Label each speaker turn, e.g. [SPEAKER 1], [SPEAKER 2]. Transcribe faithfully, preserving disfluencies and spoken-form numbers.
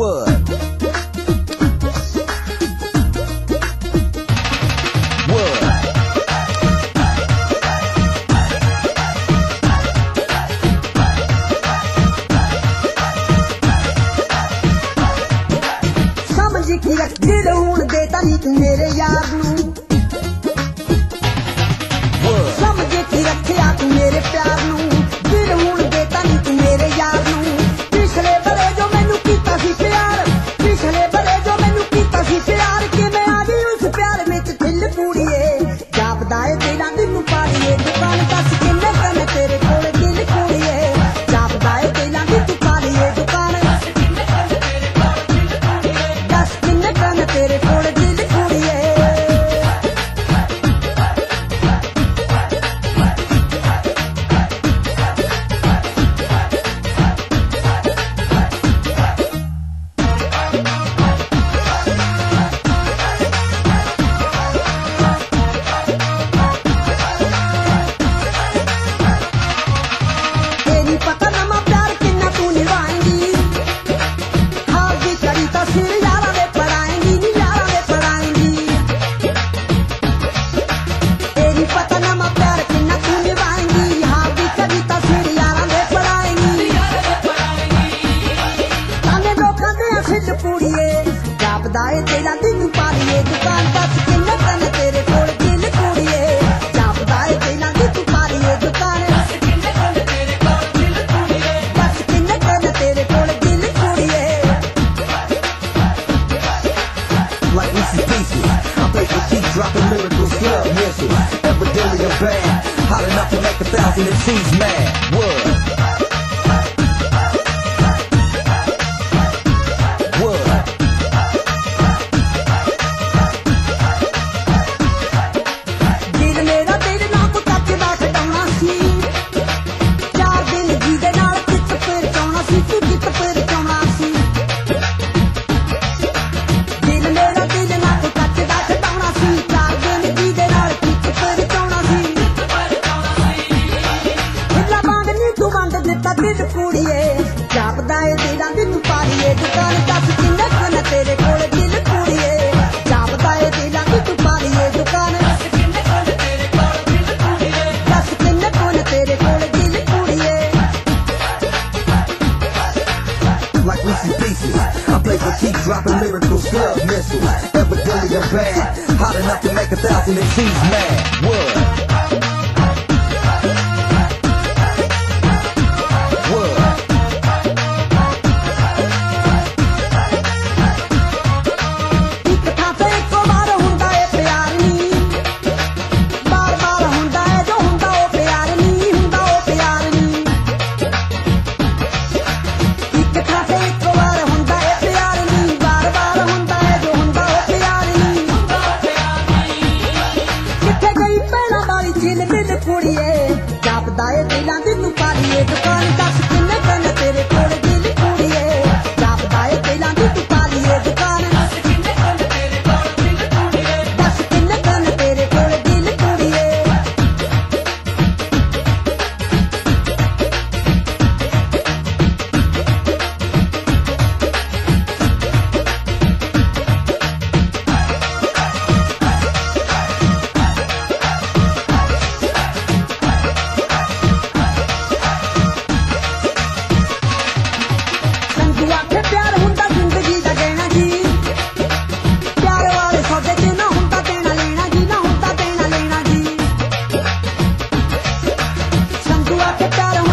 [SPEAKER 1] What?
[SPEAKER 2] दिल हुण देता नी तू मेरे यार नू समझे की रखिया तू मेरे प्यार नू दिल हुण देता नी तू मेरे यार नू पिछले बड़े जो मैनू कीता सी प्यार पिछले बड़े जो मैनू कीता सी प्यार कि मैं आ गई उस प्यार में दिल पूड़िए जापदा है दिलां दी नू पाड़िए दुकान दस किन्ने कने तेरे कोल दिल पूड़िए जापदा है दिलां दी तू पाड़िए दुकान तेरे कोल दिल कुड़िए तेरी पता नमा प्यार किन्ना तू निभाएंगी हार भी करी तो सिर यारा दे पड़ाएंगी पता ना मैं प्यार किन्ना तू निभाएंगी हाँ भी कभी तस्वीर यारा दे पड़ाएंगी ताने लोकां दे सिल पूड़िए जापदा है तेरा दिन पालिए दुकान दस किन्ने कने तेरे कोल दिल कुड़िए जापदा है तेरा दिन पालिए दुकान दस किन्ने कने तेरे कोल दिल कुड़िए दस किन्ने कने तेरे कोल दिल कुड़िए
[SPEAKER 1] Like Reese's Pieces, I play for keep dropping lyrical slug missiles. Evidently I'm bad, hot enough to make a thousand M Cs mad. What? What?
[SPEAKER 2] दिल मेरा तेरे नाल तो कच्च दा खटाउणा सी चार दिन जी दे नाल कित फिर चाउणा सी तू कित फिर चाउणा सी दिल मेरा तेरे नाल तो कच्च दा खटाउणा सी चार दिन जी दे नाल कित फिर चाउणा सी हिला बांगनी तू वंड दिता दिल कुड़िए जापदा है दिलां दी तू पाड़िए दुकान दस किन्ने कने तेरे कोल दिल कुड़िए जापदा है दिलां दी तू पाड़िए दुकान दस किन्ने कने तेरे कोल दिल कुड़िए दस किन्ने कने तेरे कोल दिल कुड़िए
[SPEAKER 1] Like Reese's Pieces, I play for keep dropping lyrical slug missiles. Evidently I'm bad, hot enough to make a thousand M Cs mad. What?
[SPEAKER 2] जापदा है दिलां दी तू पाड़िए दुकान दस किन्ने कने तेरे कोल दिल कुड़िए जापदा है दिलां दी तू पाड़िए दुकान दस किन्ने कने तेरे कोल दिल कुड़िए दस किन्ने कने तेरे कोल दिल कुड़िए प्यार हुंदा जिंदगी दा देना जी प्यार वाले सौदे च ना हुंदा देना लेना जी ना हुंदा देना लेना जी संधू आखे प्यार